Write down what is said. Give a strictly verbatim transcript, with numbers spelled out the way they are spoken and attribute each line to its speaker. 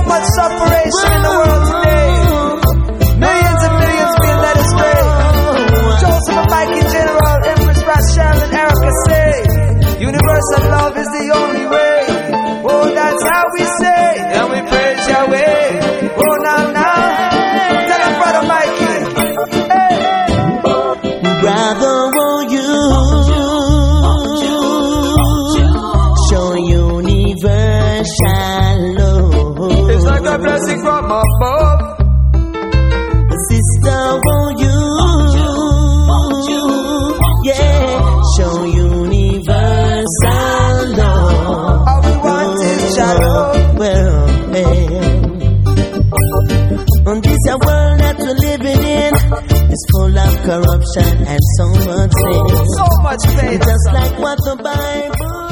Speaker 1: much separation in the world today. Millions and millions being led astray. Joseph and Mikey General, Empress Rachel and Erica say, universal love is the only way. Oh, that's how we say, and we praise Yahweh. Oh, now, now, tell him, brother Mikey. Hey, hey.
Speaker 2: Brother, won't you show universal love?
Speaker 1: It's like a blessing from above.
Speaker 2: Sister, won't you, yeah, show universal love?
Speaker 1: All we want is shalom.
Speaker 2: Well, man, on this world that we're living in is full of corruption and so much sin.
Speaker 1: So much pain.
Speaker 2: Just like what the Bible